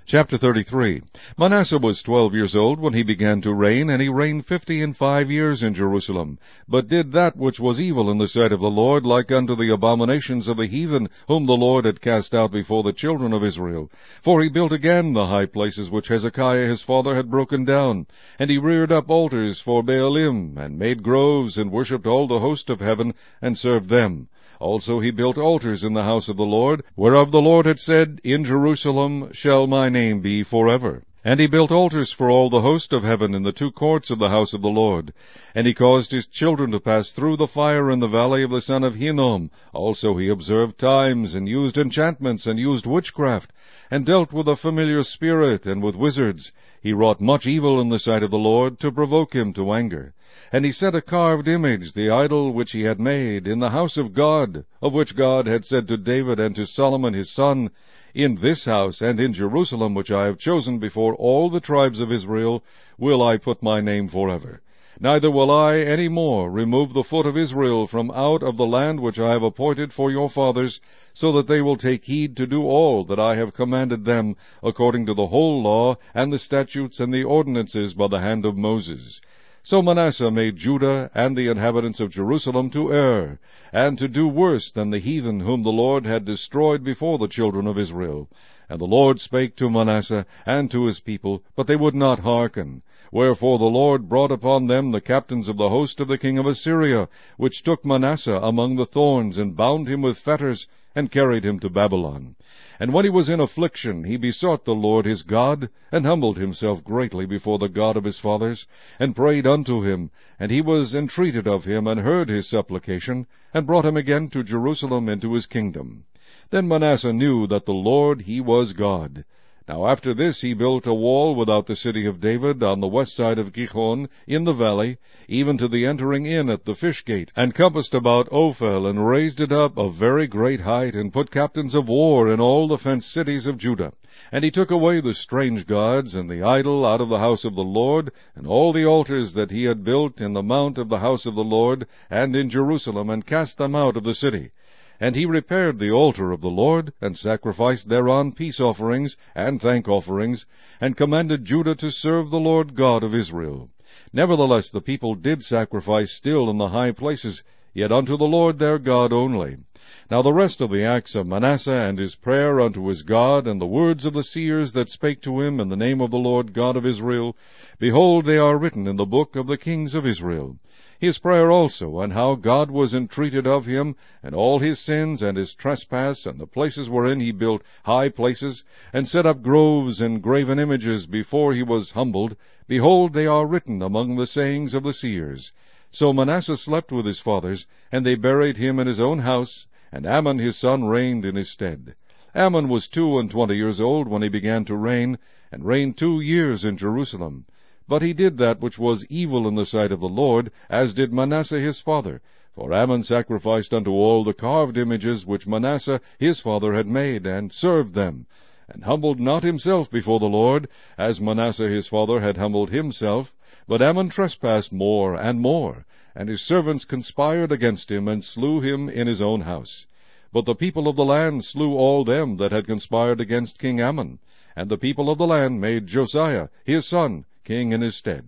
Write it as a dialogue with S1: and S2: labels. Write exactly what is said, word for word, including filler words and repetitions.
S1: Chapter thirty-three. Manasseh was twelve years old when he began to reign, and he reigned fifty and five years in Jerusalem, but did that which was evil in the sight of the Lord, like unto the abominations of the heathen, whom the Lord had cast out before the children of Israel. For he built again the high places which Hezekiah his father had broken down, and he reared up altars for Baalim, and made groves, and worshipped all the host of heaven, and served them. Also he built altars in the house of the Lord, whereof the Lord had said, In Jerusalem shall my name be forever. And he built altars for all the host of heaven in the two courts of the house of the Lord. And he caused his children to pass through the fire in the valley of the son of Hinnom. Also he observed times, and used enchantments, and used witchcraft, and dealt with a familiar spirit, and with wizards. He wrought much evil in the sight of the Lord, to provoke him to anger. And he set a carved image, the idol which he had made, in the house of God, of which God had said to David and to Solomon his son, In this house and in Jerusalem, which I have chosen before all the tribes of Israel, will I put my name forever. Neither will I any more remove the foot of Israel from out of the land which I have appointed for your fathers, so that they will take heed to do all that I have commanded them, according to the whole law, and the statutes, and the ordinances by the hand of Moses. So Manasseh made Judah and the inhabitants of Jerusalem to err, and to do worse than the heathen whom the Lord had destroyed before the children of Israel. And the Lord spake to Manasseh and to his people, but they would not hearken. Wherefore the Lord brought upon them the captains of the host of the king of Assyria, which took Manasseh among the thorns, and bound him with fetters, and carried him to Babylon. And when he was in affliction, he besought the Lord his God, and humbled himself greatly before the God of his fathers, and prayed unto him. And he was entreated of him, and heard his supplication, and brought him again to Jerusalem into his kingdom. Then Manasseh knew that the Lord he was God. Now after this he built a wall without the city of David, on the west side of Gihon, in the valley, even to the entering in at the fish gate, and compassed about Ophel, and raised it up of very great height, and put captains of war in all the fenced cities of Judah. And he took away the strange gods and the idol out of the house of the Lord, and all the altars that he had built in the mount of the house of the Lord, and in Jerusalem, and cast them out of the city. And he repaired the altar of the Lord, and sacrificed thereon peace offerings and thank offerings, and commanded Judah to serve the Lord God of Israel. Nevertheless the people did sacrifice still in the high places, yet unto the Lord their God only. Now the rest of the acts of Manasseh, and his prayer unto his God, and the words of the seers that spake to him in the name of the Lord God of Israel, behold, they are written in the book of the kings of Israel. His prayer also, and how God was entreated of him, and all his sins, and his trespass, and the places wherein he built high places, and set up groves and graven images before he was humbled, behold, they are written among the sayings of the seers. So Manasseh slept with his fathers, and they buried him in his own house, and Amon his son reigned in his stead. Amon was two and twenty years old when he began to reign, and reigned two years in Jerusalem. But he did that which was evil in the sight of the Lord, as did Manasseh his father. For Amon sacrificed unto all the carved images which Manasseh his father had made, and served them, and humbled not himself before the Lord, as Manasseh his father had humbled himself. But Amon trespassed more and more, and his servants conspired against him, and slew him in his own house. But the people of the land slew all them that had conspired against King Amon, and the people of the land made Josiah his son king in his stead.